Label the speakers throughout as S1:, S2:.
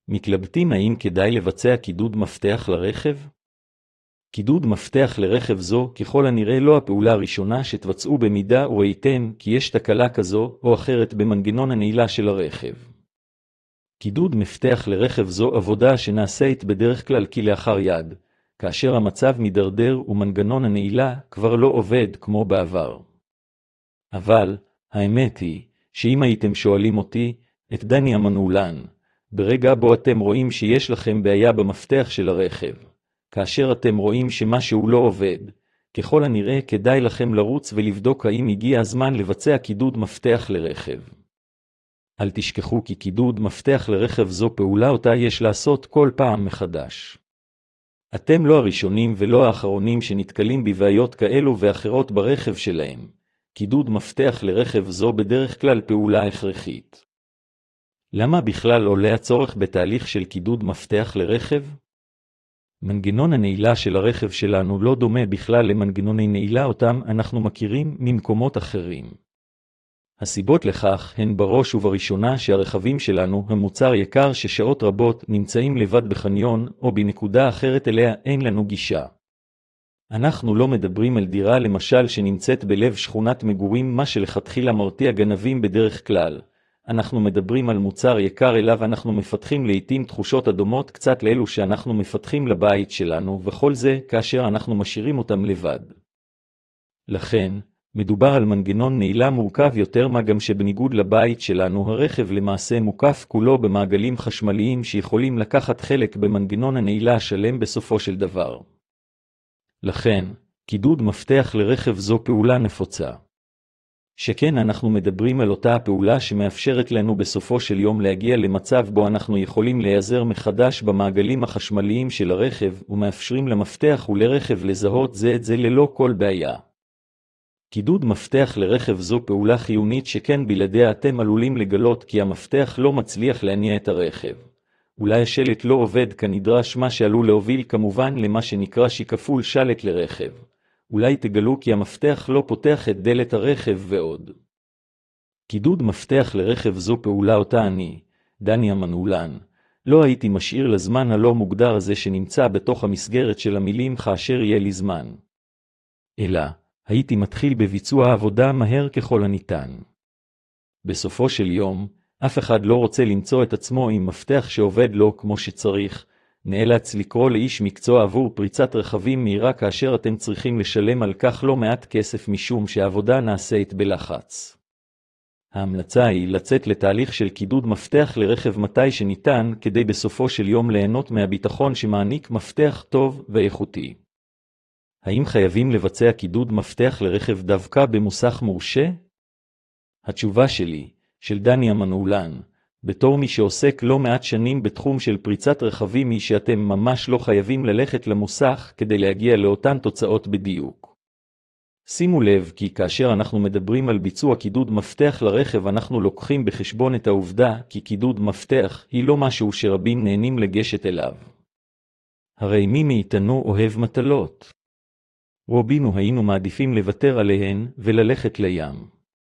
S1: מתלבטים האם כדאי לבצע קידוד מפתח לרכב? קידוד מפתח לרכב זו ככל הנראה לא הפעולה הראשונה שתבצעו במידה וראיתם כי יש תקלה כזו או אחרת במנגנון הנעילה של הרכב. קידוד מפתח לרכב זו עבודה שנעשית בדרך כלל כלאחר יד, כאשר המצב מדרדר ומנגנון הנעילה כבר לא עובד כמו בעבר. אבל, האמת היא, שאם הייתם שואלים אותי, את דני המנעולן, ברגע בו אתם רואים שיש לכם בעיה במפתח של הרכב, כאשר אתם רואים שמשהו לא עובד, ככל הנראה כדאי לכם לרוץ ולבדוק האם הגיע הזמן לבצע קידוד מפתח לרכב. אל תשכחו כי קידוד מפתח לרכב זו פעולה אותה יש לעשות כל פעם מחדש. אתם לא הראשונים ולא האחרונים שנתקלים בבעיות כאלו ואחרות ברכב שלהם. קידוד מפתח לרכב זו בדרך כלל פעולה הכרחית. למה בכלל עולה הצורך בתהליך של קידוד מפתח לרכב? מנגנון הנעילה של הרכב שלנו לא דומה בכלל למנגנוני נעילה אותם אנחנו מכירים ממקומות אחרים. הסיבות לכך הן בראש ובראשונה שהרכבים שלנו הם מוצר יקר ששעות רבות נמצאים לבד בחניון או בנקודה אחרת אליה אין לנו גישה. אנחנו לא מדברים על דירה למשל שנמצאת בלב שכונת מגורים מה שלכתחילה מרתיע גנבים בדרך כלל. אנחנו מדברים על מוצר יקר אליו אנחנו מפתחים לעתים תחושות הדומות קצת לאלו שאנחנו מפתחים לבית שלנו וכל זה כאשר אנחנו משאירים אותם לבד. לכן, מדובר על מנגנון נעילה מורכב יותר מה גם שבניגוד לבית שלנו הרכב למעשה מוקף כולו במעגלים חשמליים שיכולים לקחת חלק במנגנון הנעילה השלם בסופו של דבר. לכן, קידוד מפתח לרכב זו פעולה נפוצה. שכן אנחנו מדברים על אותה הפעולה שמאפשרת לנו בסופו של יום להגיע למצב בו אנחנו יכולים להיעזר מחדש במעגלים החשמליים של הרכב ומאפשרים למפתח ולרכב לזהות זה את זה ללא כל בעיה. קידוד מפתח לרכב זו פעולה חיונית שכן בלעדיה אתם עלולים לגלות כי המפתח לא מצליח להניע את הרכב. אולי השלט לא עובד כנדרש מה שעלול להוביל כמובן למה שנקרא שיקפול שלט לרכב. אולי תגלו כי המפתח לא פותח את דלת הרכב ועוד. קידוד מפתח לרכב זו פעולה אותה אני, דני המנעולן, לא הייתי משאיר לזמן הלא מוגדר הזה שנמצא בתוך המסגרת של המילים כאשר יהיה לי זמן. אלא, הייתי מתחיל בביצוע העבודה מהר ככל הניתן. בסופו של יום, אף אחד לא רוצה למצוא את עצמו עם מפתח שעובד לו כמו שצריך, נאלץ לקרוא לאיש מקצוע עבור פריצת רכבים מהירה כאשר אתם צריכים לשלם על כך לא מעט כסף משום שהעבודה נעשית בלחץ. ההמלצה היא לצאת לתהליך של קידוד מפתח לרכב מתי שניתן כדי בסופו של יום ליהנות מהביטחון שמעניק מפתח טוב ואיכותי. האם חייבים לבצע קידוד מפתח לרכב דווקא במוסך מורשה? התשובה שלי, של דני המנעולן, בתור מי שעוסק לא מעט שנים בתחום של פריצת רכבים היא שאתם ממש לא חייבים ללכת למוסך כדי להגיע לאותן תוצאות בדיוק. שימו לב כי כאשר אנחנו מדברים על ביצוע קידוד מפתח לרכב אנחנו לוקחים בחשבון את העובדה כי קידוד מפתח היא לא משהו שרבים נהנים לגשת אליו. הרי מי מאיתנו אוהב מטלות? רובנו היינו מעדיפים לוותר עליהן וללכת לים.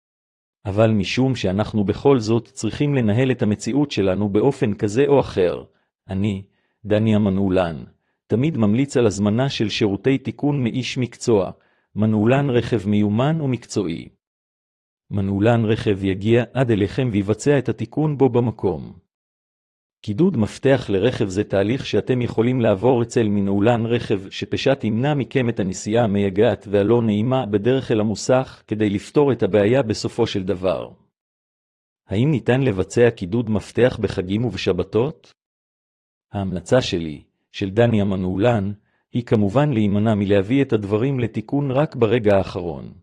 S1: אבל משום שאנחנו בכל זאת צריכים לנהל את המציאות שלנו באופן כזה או אחר, אני, דני המנעולן, תמיד ממליץ על הזמנה של שירותי תיקון מאיש מקצוע, מנעולן רכב מיומן ומקצועי. מנעולן רכב יגיע עד אליכם ויבצע את התיקון בו במקום. קידוד מפתח לרכב זה תהליך שאתם יכולים לעבור אצל מנעולן רכב שפשט ימנע מכם את הנסיעה המייגעת והלא נעימה בדרך אל המוסך כדי לפתור את הבעיה בסופו של דבר. האם ניתן לבצע קידוד מפתח בחגים ובשבתות? ההמלצה שלי, של דני המנעולן, היא כמובן להימנע מלהביא את הדברים לתיקון רק ברגע האחרון.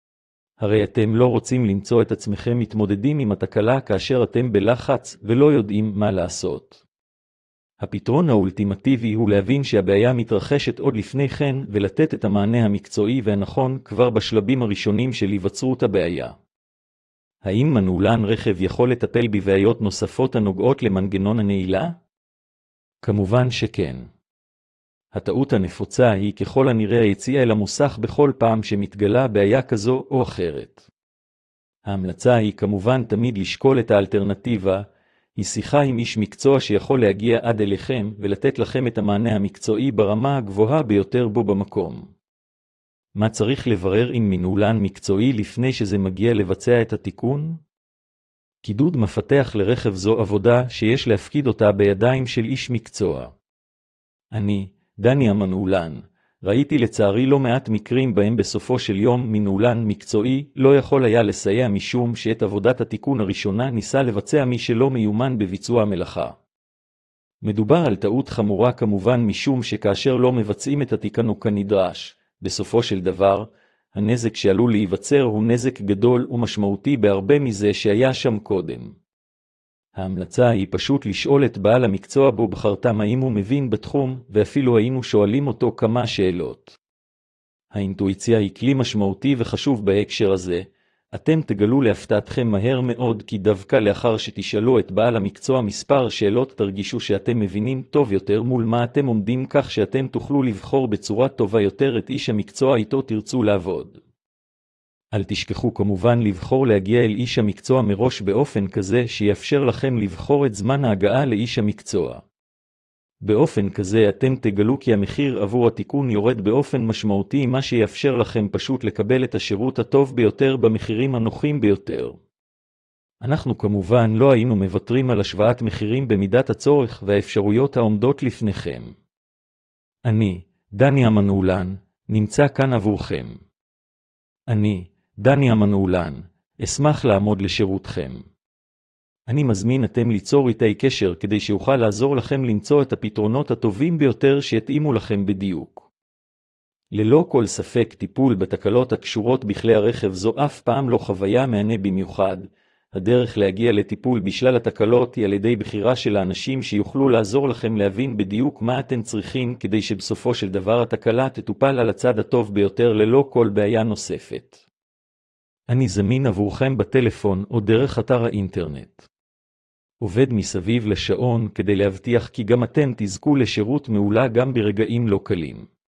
S1: הרי אתם לא רוצים למצוא את עצמכם מתמודדים עם התקלה כאשר אתם בלחץ ולא יודעים מה לעשות. הפתרון האולטימטיבי הוא להבין שהבעיה מתרחשת עוד לפני כן ולתת את המענה המקצועי והנכון כבר בשלבים הראשונים של היווצרות הבעיה. האם מנעולן רכב יכול לטפל בבעיות נוספות הנוגעות למנגנון הנעילה? כמובן שכן. הטעות הנפוצה היא ככל הנראה היציאה אל המוסך בכל פעם שמתגלה בעיה כזו או אחרת. ההמלצה היא כמובן תמיד לשקול את האלטרנטיבה, היא שיחה עם איש מקצוע שיכול להגיע עד אליכם ולתת לכם את המענה המקצועי ברמה הגבוהה ביותר בו במקום. מה צריך לברר עם מנהולן מקצועי לפני שזה מגיע לבצע את התיקון? קידוד מפתח לרכב זו עבודה שיש להפקיד אותה בידיים של איש מקצוע. אני, דני המנהולן, ראיתי לצערי לא מעט מקרים בהם בסופו של יום מנהולן מקצועי לא יכול היה לסייע משום שאת עבודת התיקון הראשונה ניסה לבצע מי שלא מיומן בביצוע המלאכה. מדובר על טעות חמורה כמובן משום שכאשר לא מבצעים את התיקון כנדרש, בסופו של דבר, הנזק שעלול להיווצר הוא נזק גדול ומשמעותי בהרבה מזה שהיה שם קודם. ההמלצה היא פשוט לשאול את בעל המקצוע בו בחרתם האם הוא מבין בתחום, ואפילו היינו שואלים אותו כמה שאלות. האינטואיציה היא כלי משמעותי וחשוב בהקשר הזה. אתם תגלו להפתעתכם מהר מאוד כי דווקא לאחר שתשאלו את בעל המקצוע מספר שאלות תרגישו שאתם מבינים טוב יותר מול מה אתם עומדים כך שאתם תוכלו לבחור בצורה טובה יותר את איש המקצוע איתו תרצו לעבוד. אל תשכחו כמובן לבחור להגיע אל איש המקצוע מראש באופן כזה שיאפשר לכם לבחור את זמן ההגעה לאיש המקצוע. באופן כזה אתם תגלו כי המחיר עבור התיקון יורד באופן משמעותי מה שיאפשר לכם פשוט לקבל את השירות הטוב ביותר במחירים הנוחים ביותר. אנחנו כמובן לא היינו מוותרים על השוואת מחירים במידת הצורך והאפשרויות העומדות לפניכם. אני, דני המנהולן, נמצא כאן עבורכם. אני, דני המנהולן, אשמח לעמוד לשירותכם. אני מזמין אתם ליצור איתי קשר כדי שאוכל לעזור לכם למצוא את הפתרונות הטובים ביותר שיתאימו לכם בדיוק. ללא כל ספק טיפול בתקלות הקשורות בכלי הרכב זו אף פעם לא חוויה מענה במיוחד. הדרך להגיע לטיפול בשלל התקלות היא על ידי בחירה של האנשים שיוכלו לעזור לכם להבין בדיוק מה אתם צריכים כדי שבסופו של דבר התקלה תטופל על הצד הטוב ביותר ללא כל בעיה נוספת. אני זמין עבורכם בטלפון או דרך אתר האינטרנט. עובד מסביב לשעון כדי להבטיח כי גם אתם תזכו לשירות מעולה גם ברגעים לא קלים.